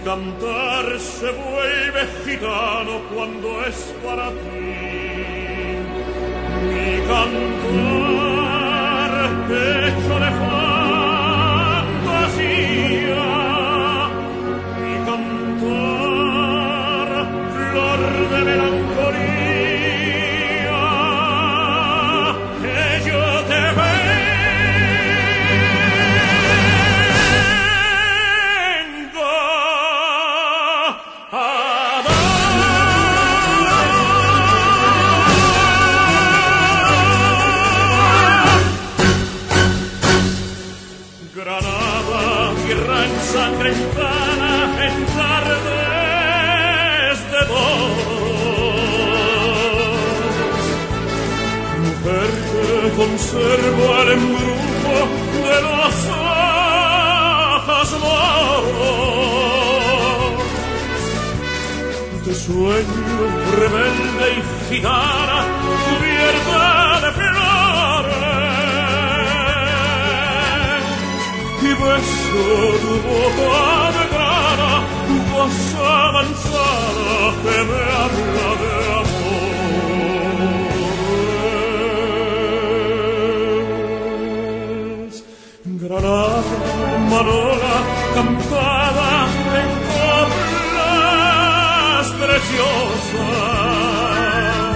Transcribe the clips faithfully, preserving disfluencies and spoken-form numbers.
cantar se vuelve gitano cuando es para ti. Mi cantar hecho de fantasía, mi cantar flor de melancolía, que yo te vengo a Granada, tierra ensangrentada en tardes de dolor, mujer que conserva el embrujo de los ojos moros, de sueño rebelde y gitana cubierta de flores, y beso tu boca de grana, tu voz avanzada que me habla de amores. Granada, Manola, cantada en coplas preciosas,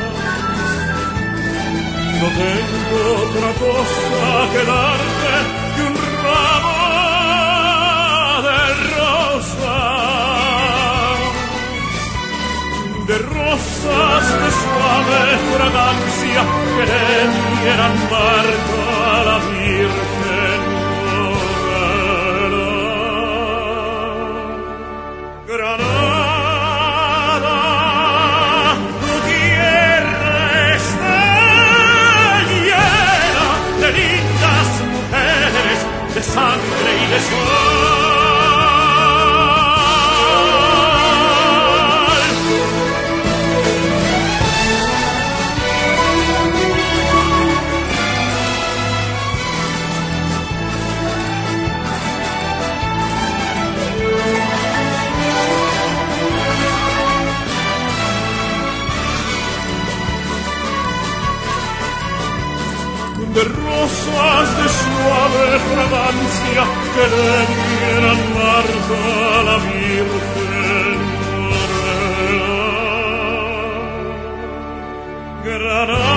no tengo otra cosa que darte que un ramo de rosas, de rosas de suave fragancia que le dieran marca a la Virgen morena. Granada, tu tierra está llena de lindas mujeres, de sangre y de sol. De rosas de suave fragancia que le dieran marca a la Virgen morena. Granada.